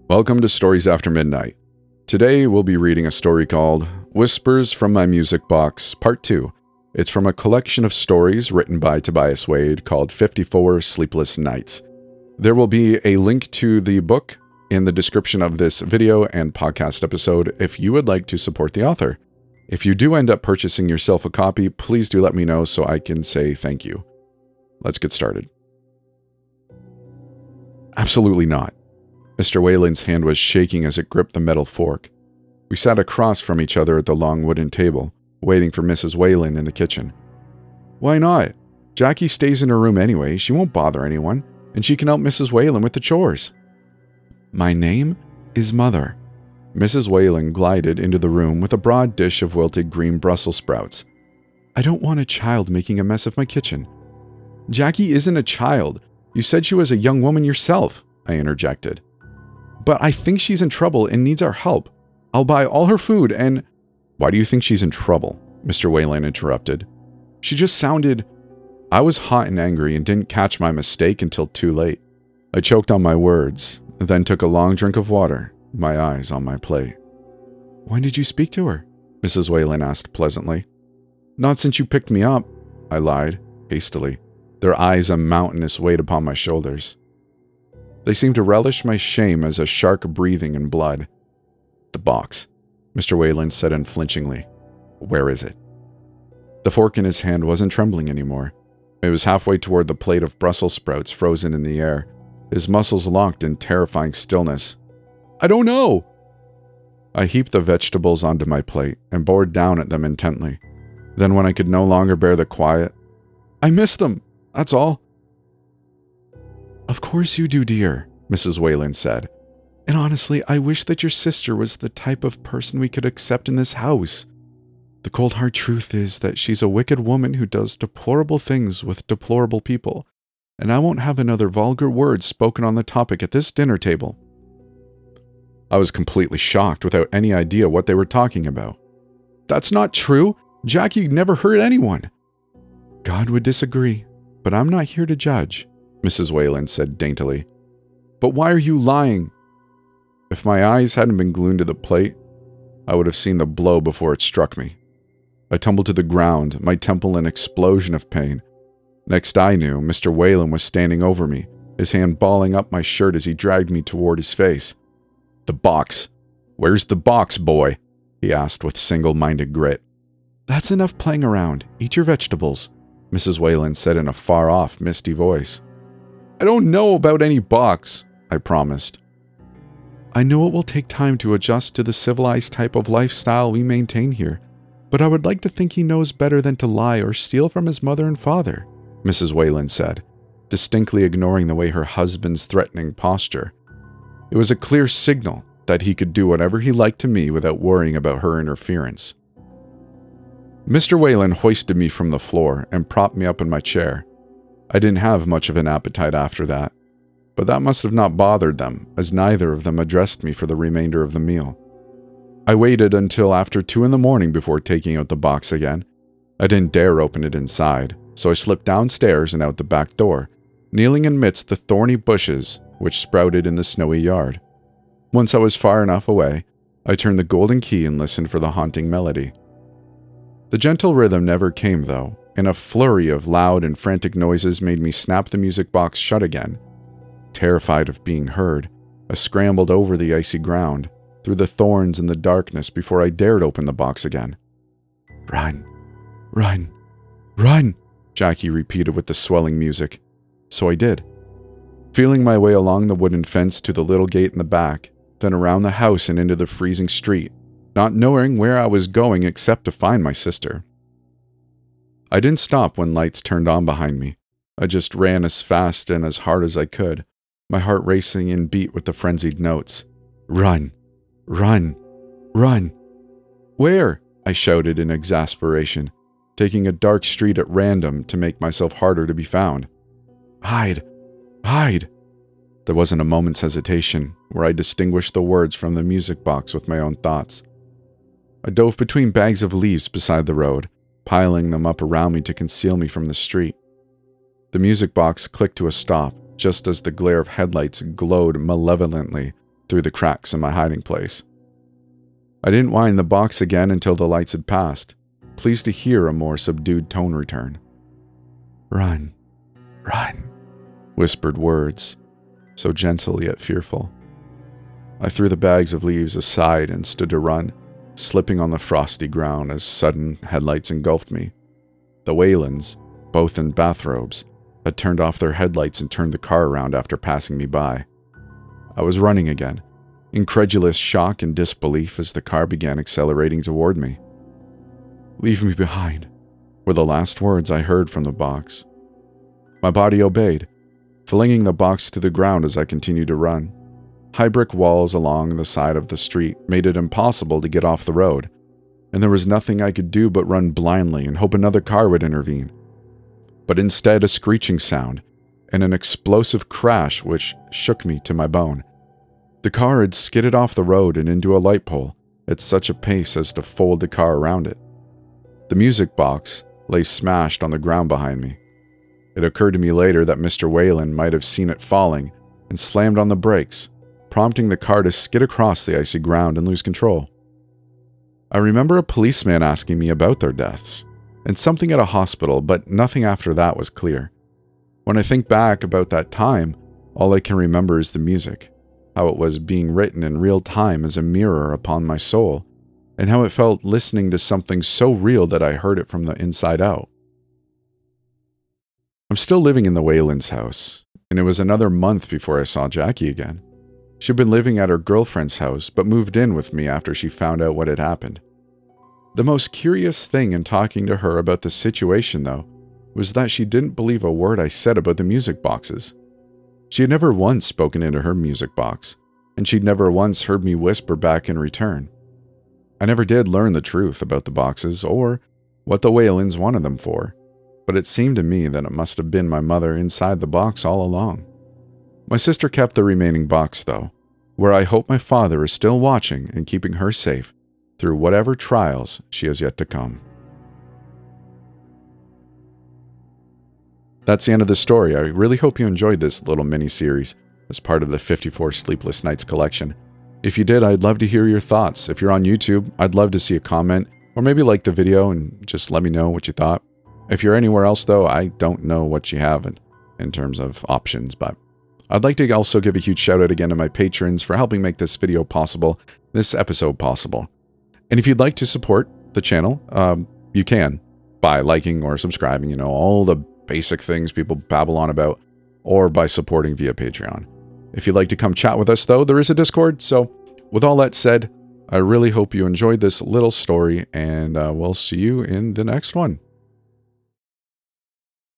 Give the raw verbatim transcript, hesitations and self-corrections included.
Welcome to Stories After Midnight. Today we'll be reading a story called Whispers from My Music Box, Part two. It's from a collection of stories written by Tobias Wade called fifty-four Sleepless Nights. There will be a link to the book in the description of this video and podcast episode if you would like to support the author. If you do end up purchasing yourself a copy, please do let me know so I can say thank you. Let's get started. Absolutely not. Mister Whalen's hand was shaking as it gripped the metal fork. We sat across from each other at the long wooden table, waiting for Missus Whalen in the kitchen. Why not? Jackie stays in her room anyway, she won't bother anyone, and she can help Missus Whalen with the chores. My name is Mother. Missus Whalen glided into the room with a broad dish of wilted green Brussels sprouts. I don't want a child making a mess of my kitchen. Jackie isn't a child. You said she was a young woman yourself, I interjected. But I think she's in trouble and needs our help. I'll buy all her food and... Why do you think she's in trouble? Mister Whalen interrupted. She just sounded... I was hot and angry and didn't catch my mistake until too late. I choked on my words, then took a long drink of water, my eyes on my plate. When did you speak to her? Missus Whalen asked pleasantly. Not since you picked me up, I lied, hastily, their eyes a mountainous weight upon my shoulders. They seemed to relish my shame as a shark breathing in blood. The box, Mister Whalen said unflinchingly. Where is it? The fork in his hand wasn't trembling anymore. It was halfway toward the plate of Brussels sprouts frozen in the air, his muscles locked in terrifying stillness. I don't know! I heaped the vegetables onto my plate and bored down at them intently. Then when I could no longer bear the quiet, I miss them, that's all. Of course you do, dear, Missus Whalen said. And honestly, I wish that your sister was the type of person we could accept in this house. The cold hard truth is that she's a wicked woman who does deplorable things with deplorable people, and I won't have another vulgar word spoken on the topic at this dinner table. I was completely shocked without any idea what they were talking about. That's not true. Jackie never hurt anyone. God would disagree, but I'm not here to judge, Missus Whalen said daintily. But why are you lying? If my eyes hadn't been glued to the plate, I would have seen the blow before it struck me. I tumbled to the ground, my temple an explosion of pain. Next I knew, Mister Whalen was standing over me, his hand balling up my shirt as he dragged me toward his face. The box. Where's the box, boy? He asked with single-minded grit. That's enough playing around. Eat your vegetables, Missus Whalen said in a far-off, misty voice. I don't know about any box, I promised. I know it will take time to adjust to the civilized type of lifestyle we maintain here, but I would like to think he knows better than to lie or steal from his mother and father, Missus Whalen said, distinctly ignoring the way her husband's threatening posture. It was a clear signal that he could do whatever he liked to me without worrying about her interference. Mister Whalen hoisted me from the floor and propped me up in my chair. I didn't have much of an appetite after that, but that must have not bothered them, as neither of them addressed me for the remainder of the meal. I waited until after two in the morning before taking out the box again. I didn't dare open it inside, so I slipped downstairs and out the back door, kneeling amidst the thorny bushes which sprouted in the snowy yard. Once I was far enough away, I turned the golden key and listened for the haunting melody. The gentle rhythm never came, though, and a flurry of loud and frantic noises made me snap the music box shut again. Terrified of being heard, I scrambled over the icy ground, through the thorns and the darkness before I dared open the box again. Run, run, run, Jackie repeated with the swelling music. So I did, feeling my way along the wooden fence to the little gate in the back, then around the house and into the freezing street, not knowing where I was going except to find my sister. I didn't stop when lights turned on behind me. I just ran as fast and as hard as I could, my heart racing in beat with the frenzied notes. Run! Run! Run! Where? I shouted in exasperation, taking a dark street at random to make myself harder to be found. Hide! Hide! There wasn't a moment's hesitation, where I distinguished the words from the music box with my own thoughts. I dove between bags of leaves beside the road, piling them up around me to conceal me from the street. The music box clicked to a stop, just as the glare of headlights glowed malevolently through the cracks in my hiding place. I didn't wind the box again until the lights had passed, pleased to hear a more subdued tone return. "Run, run," whispered words, so gentle yet fearful. I threw the bags of leaves aside and stood to run, slipping on the frosty ground as sudden headlights engulfed me. The Whalens, both in bathrobes, had turned off their headlights and turned the car around after passing me by. I was running again, incredulous shock and disbelief as the car began accelerating toward me. "Leave me behind," were the last words I heard from the box. My body obeyed, flinging the box to the ground as I continued to run. High brick walls along the side of the street made it impossible to get off the road, and there was nothing I could do but run blindly and hope another car would intervene. But instead, a screeching sound and an explosive crash which shook me to my bone. The car had skidded off the road and into a light pole at such a pace as to fold the car around it. The music box lay smashed on the ground behind me. It occurred to me later that Mister Whalen might have seen it falling and slammed on the brakes, prompting the car to skid across the icy ground and lose control. I remember a policeman asking me about their deaths, and something at a hospital, but nothing after that was clear. When I think back about that time, all I can remember is the music, how it was being written in real time as a mirror upon my soul, and how it felt listening to something so real that I heard it from the inside out. I'm still living in the Whalens' house, and it was another month before I saw Jackie again. She'd been living at her girlfriend's house, but moved in with me after she found out what had happened. The most curious thing in talking to her about the situation, though, was that she didn't believe a word I said about the music boxes. She had never once spoken into her music box, and she'd never once heard me whisper back in return. I never did learn the truth about the boxes or what the Whalens wanted them for, but it seemed to me that it must have been my mother inside the box all along. My sister kept the remaining box, though, where I hope my father is still watching and keeping her safe through whatever trials she has yet to come. That's the end of the story. I really hope you enjoyed this little mini-series as part of the fifty-four Sleepless Nights collection. If you did, I'd love to hear your thoughts. If you're on YouTube, I'd love to see a comment, or maybe like the video and just let me know what you thought. If you're anywhere else, though, I don't know what you have in, in terms of options, but I'd like to also give a huge shout out again to my patrons for helping make this video possible, this episode possible. And if you'd like to support the channel, um, you can by liking or subscribing, you know, all the basic things people babble on about, or by supporting via Patreon. If you'd like to come chat with us, though, there is a Discord. So with all that said, I really hope you enjoyed this little story, and uh, we'll see you in the next one.